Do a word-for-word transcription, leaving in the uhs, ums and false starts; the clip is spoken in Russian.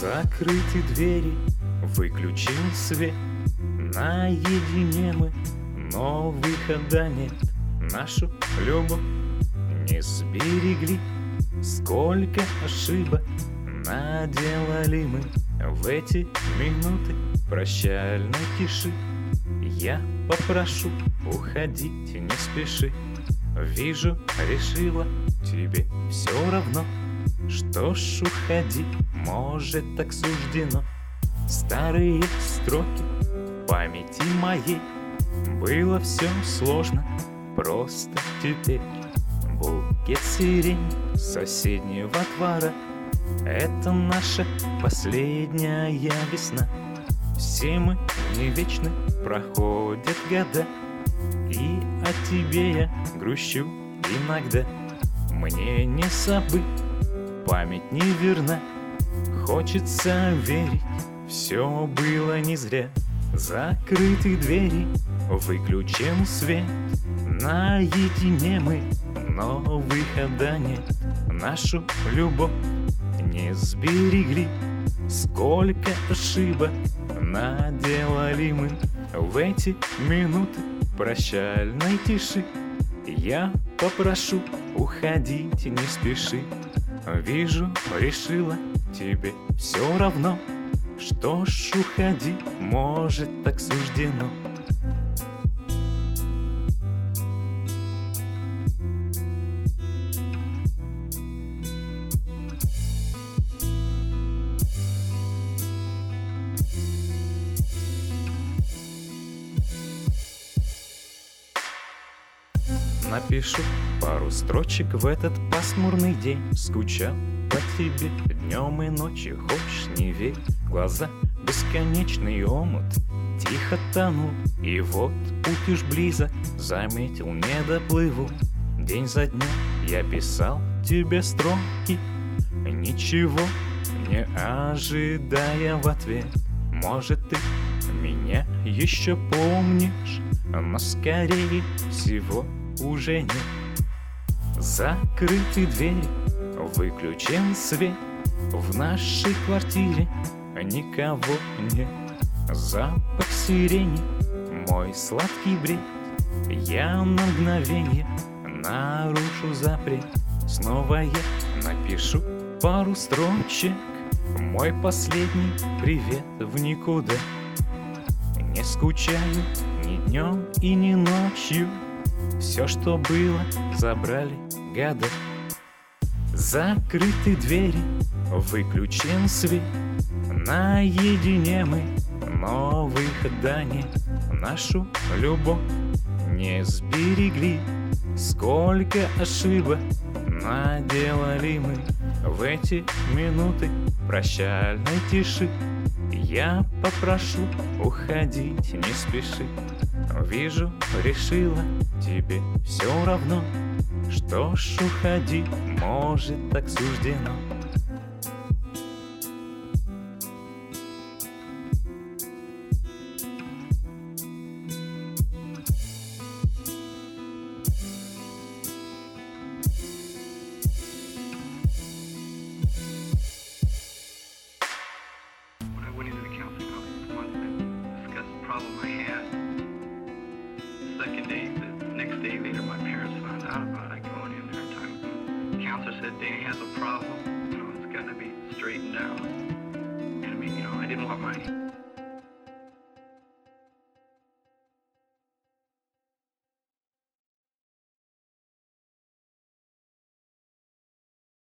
Закрыты двери, выключен свет. Наедине мы, но выхода нет. Нашу любовь не сберегли. Сколько ошибок наделали мы в эти минуты прощальной тиши. Я попрошу, уходить не спеши. Вижу, решила, тебе все равно. Что ж, уходи, может, так суждено. Старые строки в памяти моей. Было все сложно, просто теперь букет сирени соседнего двора. Это наша последняя весна. Все мы не вечны, проходят года. И о тебе я грущу иногда. Мне не забыть, память не верна. Хочется верить, все было не зря. Закрыты двери, выключен свет. Наедине мы, но выхода нет. Нашу любовь не сберегли. Сколько ошибок наделали мы в эти минуты прощальной тиши. Я попрошу, уходить не спеши. Вижу, решила, тебе все равно. Что ж, уходи, может, так суждено. Напишу пару строчек в этот пасмурный день. Скучал по тебе днем и ночью, хочешь не верь. Глаза бесконечный омут, тихо тону. И вот путь уж близок, заметил, не доплыву. День за днем я писал тебе строки, ничего не ожидая в ответ. Может, ты меня еще помнишь, но скорее всего уже нет. Закрыты двери, выключен свет. В нашей квартире никого нет. Запах сирени, мой сладкий бред. Я на мгновенье нарушу запрет. Снова я напишу пару строчек. Мой последний привет в никуда. Не скучаю ни днем и ни ночью. Все, что было, забрали года. Закрыты двери, выключен свет. Наедине мы, но выхода нет. Нашу любовь не сберегли. Сколько ошибок наделали мы в эти минуты прощальной тиши. Я попрошу, уходить не спеши. Вижу, решила, тебе все равно. Что ж, уходи, может, так суждено. Second day, the next day later, my parents found out about it. Going in there, time the counselor said Danny has a problem. You know, it's got to be straightened out. And I mean, you know, I didn't want my